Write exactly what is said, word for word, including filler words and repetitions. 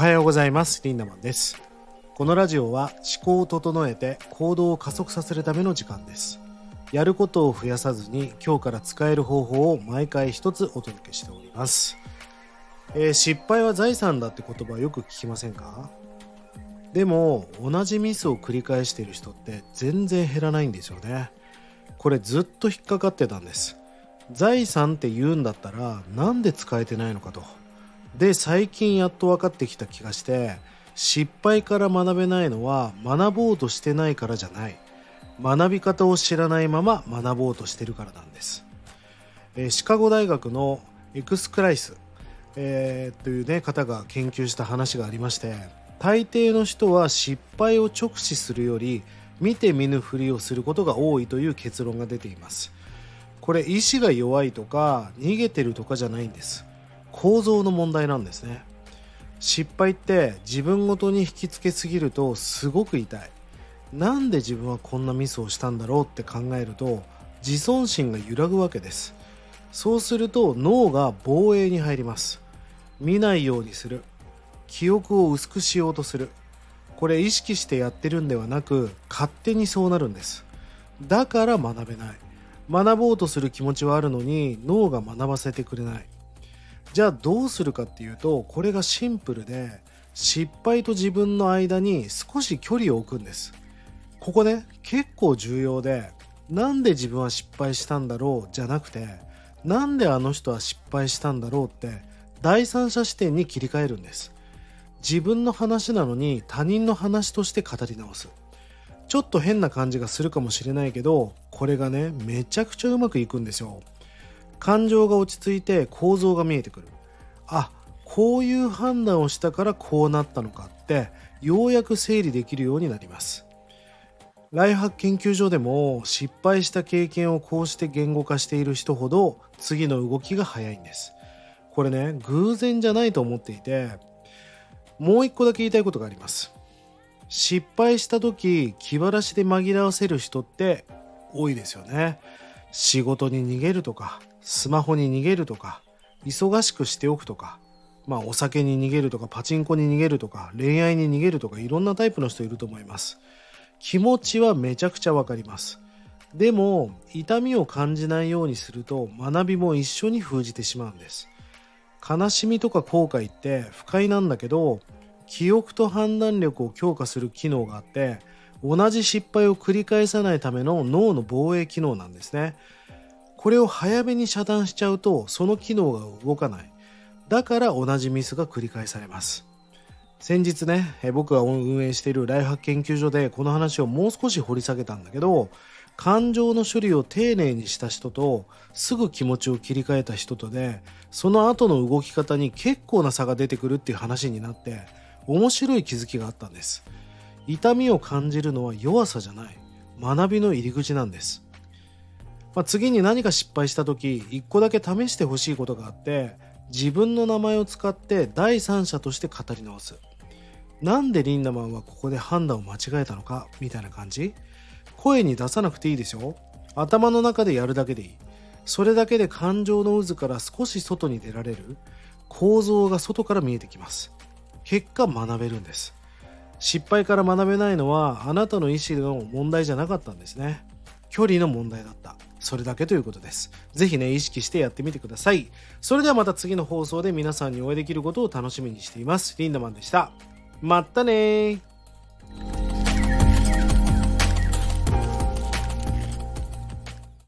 はようございます。リンダマンです。このラジオは思考を整えて行動を加速させるための時間です。やることを増やさずに今日から使える方法を毎回一つお届けしております。えー、失敗は財産だって言葉よく聞きませんか？でも同じミスを繰り返している人って全然減らないんですよね。これずっと引っかかってたんです。財産って言うんだったらなんで使えてないのかと。で最近やっと分かってきた気がして、失敗から学べないのは学ぼうとしてないからじゃない、学び方を知らないまま学ぼうとしてるからなんです。えー、シカゴ大学のエクスクライス、えー、という、ね、方が研究した話がありまして、大抵の人は失敗を直視するより見て見ぬふりをすることが多いという結論が出ています。これ意志が弱いとか逃げてるとかじゃないんです。構造の問題なんですね。失敗って自分ごとに引きつけすぎるとすごく痛い。なんで自分はこんなミスをしたんだろうって考えると自尊心が揺らぐわけです。そうすると脳が防衛に入ります。見ないようにする、記憶を薄くしようとする。これ意識してやってるんではなく勝手にそうなるんです。だから学べない。学ぼうとする気持ちはあるのに脳が学ばせてくれない。じゃあどうするかっていうと、これがシンプルで、失敗と自分の間に少し距離を置くんです。ここね、結構重要で、なんで自分は失敗したんだろうじゃなくて、なんであの人は失敗したんだろうって第三者視点に切り替えるんです。自分の話なのに他人の話として語り直す。ちょっと変な感じがするかもしれないけど、これがね、めちゃくちゃうまくいくんですよ。感情が落ち着いて構造が見えてくる。あ、こういう判断をしたからこうなったのかってようやく整理できるようになります。ライフハック研究所でも失敗した経験をこうして言語化している人ほど次の動きが早いんです。これね、偶然じゃないと思っていて、もう一個だけ言いたいことがあります。失敗した時気晴らしで紛らわせる人って多いですよね。仕事に逃げるとか、スマホに逃げるとか、忙しくしておくとか、まあお酒に逃げるとか、パチンコに逃げるとか、恋愛に逃げるとか、いろんなタイプの人いると思います。気持ちはめちゃくちゃわかります。でも痛みを感じないようにすると学びも一緒に封じてしまうんです。悲しみとか後悔って不快なんだけど、記憶と判断力を強化する機能があって、同じ失敗を繰り返さないための脳の防衛機能なんですね。これを早めに遮断しちゃうとその機能が動かない。だから同じミスが繰り返されます。先日ね、僕が運営しているライフハック研究所でこの話をもう少し掘り下げたんだけど、感情の処理を丁寧にした人とすぐ気持ちを切り替えた人とで、その後の動き方に結構な差が出てくるっていう話になって、面白い気づきがあったんです。痛みを感じるのは弱さじゃない、学びの入り口なんです。まあ、次に何か失敗した時、一個だけ試してほしいことがあって、自分の名前を使って第三者として語り直す。なんでリンダマンはここで判断を間違えたのかみたいな感じ。声に出さなくていいですよ。頭の中でやるだけでいい。それだけで感情の渦から少し外に出られる。構造が外から見えてきます。結果学べるんです。失敗から学べないのはあなたの意思の問題じゃなかったんですね。距離の問題だった。それだけということです。ぜひね、意識してやってみてください。それではまた次の放送で皆さんにお会いできることを楽しみにしています。リンダマンでした。まったねー。